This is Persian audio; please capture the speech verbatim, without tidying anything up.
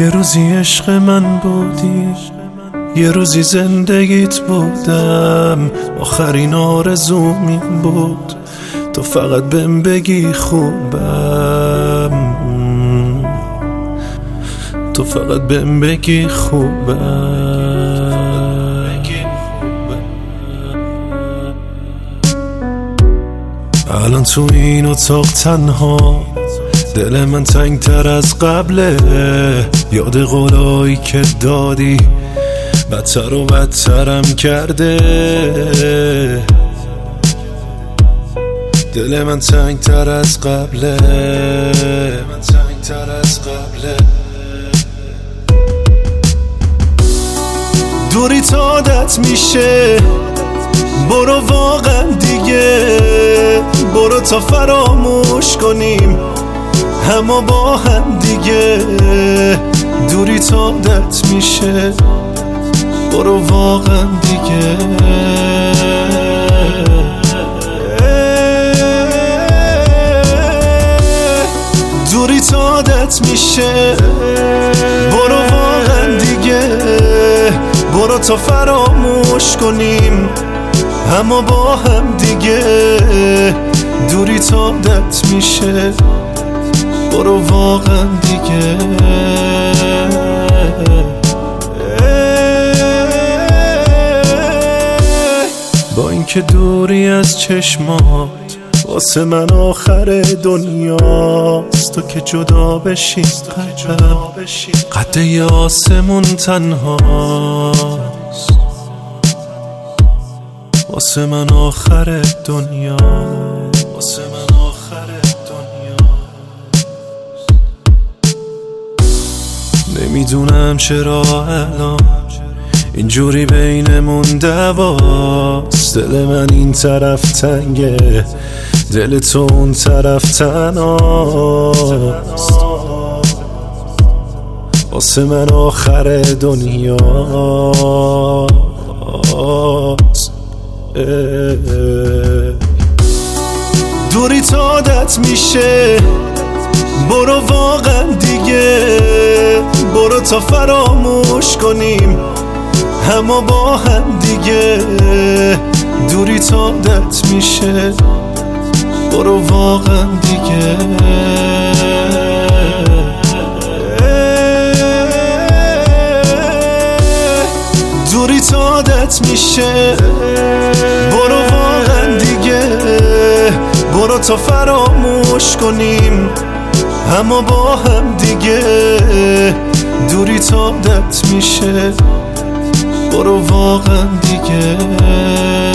یه روزی عشق من بودی، یه روزی زندگیت بودم، آخرین آرزوم این بود تو فقط بهم بگی خوبم، تو فقط بهم بگی خوبم. الان تو این اتاق تنها، دل من تنگ تر از قبله، یاد قولایی که دادی بدتر و بدترم کرده. دل من تنگ تر از قبله، من تنگ تر از قبله. دوری تا عادت میشه، برو واقعا دیگه، برو تا فراموش کنیم اما با هم دیگه. دوری تا عادت میشه، برو واقعا دیگه. دوری تا عادت میشه، برو واقعا دیگه، برو تا فراموش کنیم اما با هم دیگه. دوری تا عادت میشه، برو واقعا دیگه. با اینکه دوری از چشمات واسه من آخر دنیاست، تو که جدا بشی قلبم قد یه آسمون تنهاست. واسه من آخر دنیا، واسه من آخر دنیا. نمیدونم چرا الان اینجوری بینمون دواست. دل من این طرف تنگه، دل تو اون طرف تنهاست. واسه من آخر دنیاست. دوری تا عادت میشه، برو واقعا دیگه، برو تا فراموش کنیم اما با هم دیگه. دوری تا عادت میشه، برو واقعا دیگه. دوری تا عادت میشه، برو واقعا دیگه، برو تا فراموش کنیم اما با هم دیگه. دوری تا عادت میشه، برو واقعا دیگه.